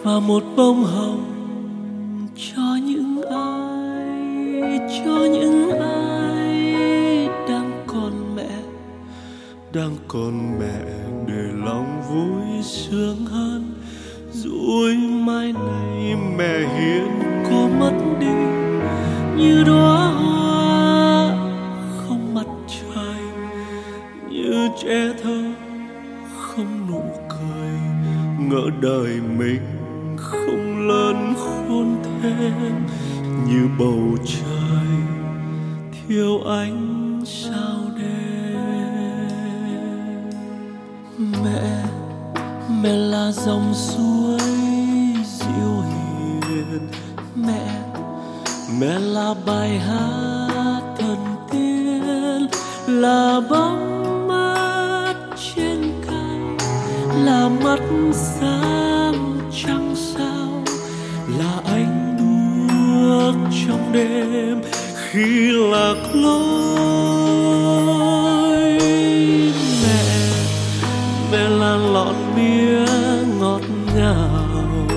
và một bông hồng cho những ai đang còn mẹ để lòng vui sướng hơn. Rồi mai này mẹ hiền có mất đi như đóa hoa không mặt trời, như trẻ thơ không nụ cười, ngỡ đời mình không lớn khôn thêm, như bầu trời thiếu ánh sao đêm. Mẹ là dòng suối dịu hiền, mẹ là bài hát thần tiên, là bóng mát trên cao, là mắt sáng trăng sao, là ánh đuốc trong đêm khi lạc lối. Mẹ là lọn mía ngọt ngào,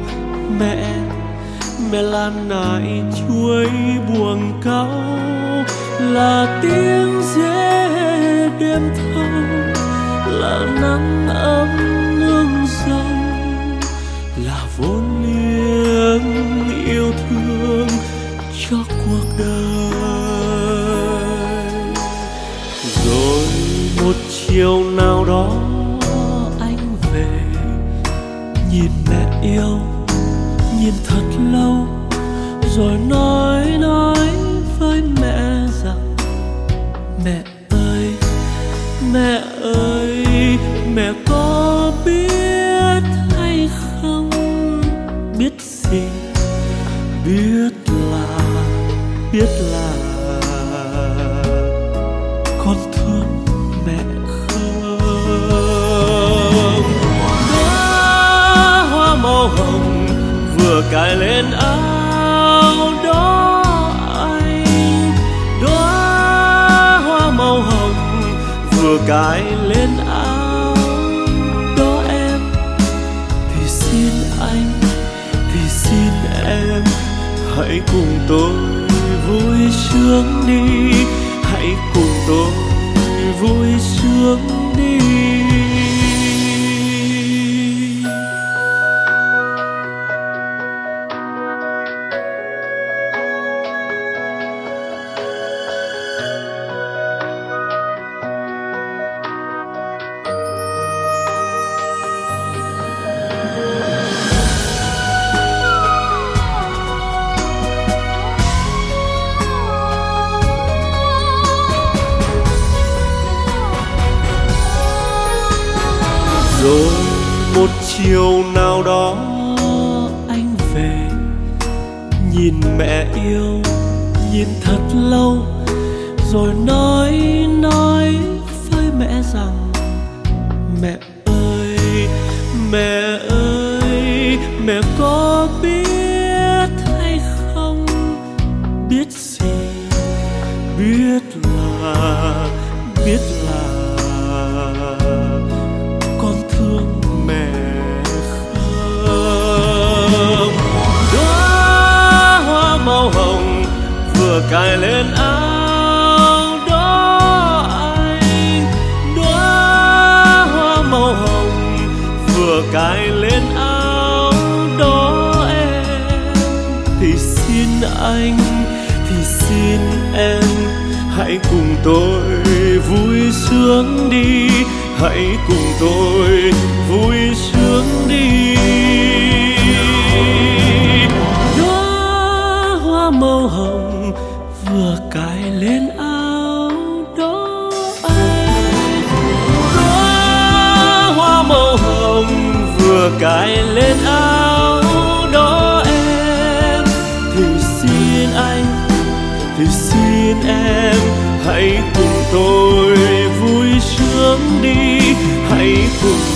mẹ là nải chuối buồng cao, là tiếng dế đêm thâu, là nắng ấm nương dâu, là vốn liếng yêu thương cho cuộc đời. Rồi một chiều nào đó anh về, nhìn mẹ yêu, nhìn thật lâu, rồi nói với mẹ rằng mẹ ơi, mẹ có biết hay không, biết gì, biết là con thương mẹ không. Đóa hoa màu hồng vừa cài lên áo đó anh, đóa hoa màu hồng vừa cài lên áo đó em, thì xin anh, thì xin em hãy cùng tôi vui sướng đi, hãy cùng tôi vui sướng đi. Rồi một chiều nào đó anh về, nhìn mẹ yêu, nhìn thật lâu, rồi nói với mẹ rằng mẹ ơi, mẹ có biết hay không, biết gì, biết là con thương mẹ không. Đóa hoa màu hồng vừa cài lên áo đó anh, đóa hoa màu hồng vừa cài lên áo đó em, thì xin anh, thì xin em hãy cùng tôi vui sướng đi, hãy cùng tôi vui sướng đi. Đóa hoa màu hồng vừa cài lên áo đó anh, đóa hoa màu hồng vừa cài lên áo đó em, thì xin anh, thì xin em hãy cùng tôi vui sướng đi, hãy cùng